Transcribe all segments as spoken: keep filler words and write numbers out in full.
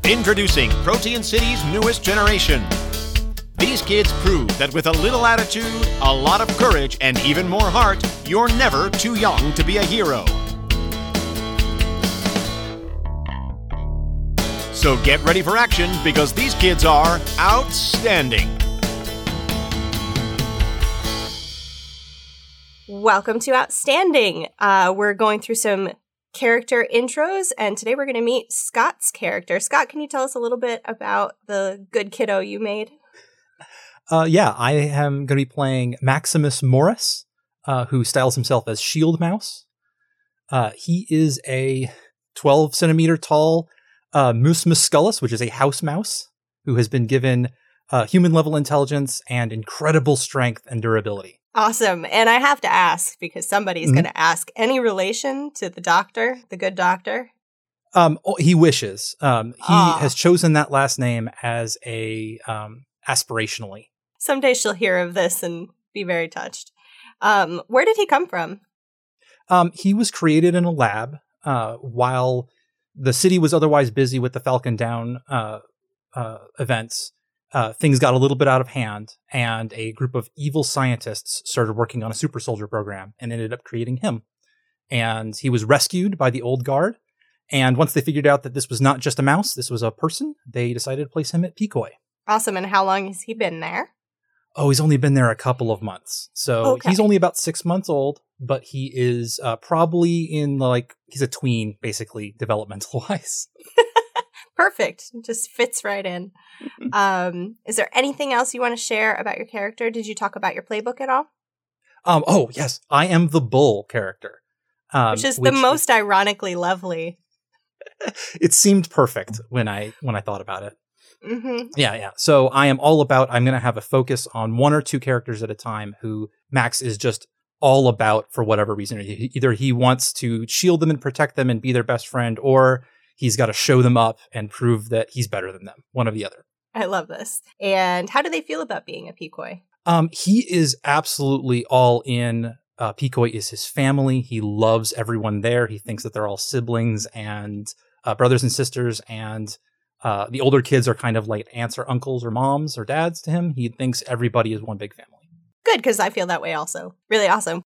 Introducing Protean City's newest generation. These kids prove that with a little attitude, a lot of courage, and even more heart, you're never too young to be a hero. So get ready for action, because these kids are outstanding. Welcome to Outstanding. Uh, we're going through some character intros, and today we're going to meet Scott's character. Scott, can you tell us a little bit about the good kiddo you made? Uh, yeah, I am going to be playing Maximus Morris, uh, who styles himself as Shield Mouse. Uh, he is a twelve centimeter tall uh, Mus musculus, which is a house mouse, who has been given uh, human-level intelligence and incredible strength and durability. Awesome. And I have to ask, because somebody's mm-hmm. going to ask, any relation to the doctor, the good doctor? Um, he wishes. Um, he Aww. has chosen that last name as a um, aspirationally. Someday she'll hear of this and be very touched. Um, where did he come from? Um, he was created in a lab uh, while the city was otherwise busy with the Falcon Down uh, uh, events. Uh, things got a little bit out of hand, and a group of evil scientists started working on a super soldier program and ended up creating him. And he was rescued by the old guard. And once they figured out that this was not just a mouse, this was a person, they decided to place him at Pikoi. Awesome. And how long has he been there? Oh, he's only been there a couple of months. So okay. He's only about six months old, but he is uh, probably in like, he's a tween, basically, developmental wise. Perfect. Just fits right in. Um, is there anything else you want to share about your character? Did you talk about your playbook at all? Um, oh, yes. I am the bull character. Um, which is which the most is... ironically lovely. It seemed perfect when I when I thought about it. Mm-hmm. Yeah, yeah. So I am all about, I'm going to have a focus on one or two characters at a time who Max is just all about for whatever reason. Either he wants to shield them and protect them and be their best friend, or he's got to show them up and prove that he's better than them. One or the other. I love this. And how do they feel about being a Pikoi? Um, he is absolutely all in. Uh, Pikoi is his family. He loves everyone there. He thinks that they're all siblings and uh, brothers and sisters. And uh, the older kids are kind of like aunts or uncles or moms or dads to him. He thinks everybody is one big family. Good, because I feel that way also. Really awesome.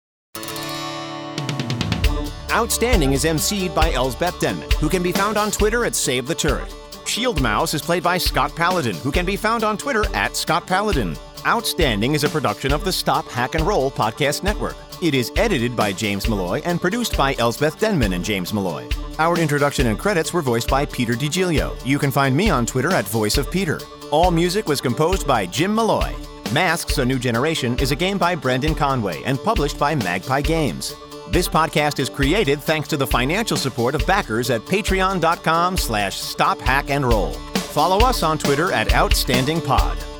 Outstanding is emceed by Elsbeth Denman, who can be found on Twitter at Save the Turret. Shield Mouse is played by Scott Paladin, who can be found on Twitter at Scott Paladin. Outstanding is a production of the Stop, Hack, and Roll podcast network. It is edited by James Malloy and produced by Elsbeth Denman and James Malloy. Our introduction and credits were voiced by Peter DiGilio. You can find me on Twitter at Voice of Peter. All music was composed by Jim Malloy. Masks: A New Generation is a game by Brendan Conway and published by Magpie Games. This podcast is created thanks to the financial support of backers at patreon.com slash stop hack and roll. Follow us on Twitter at OutstandingPod.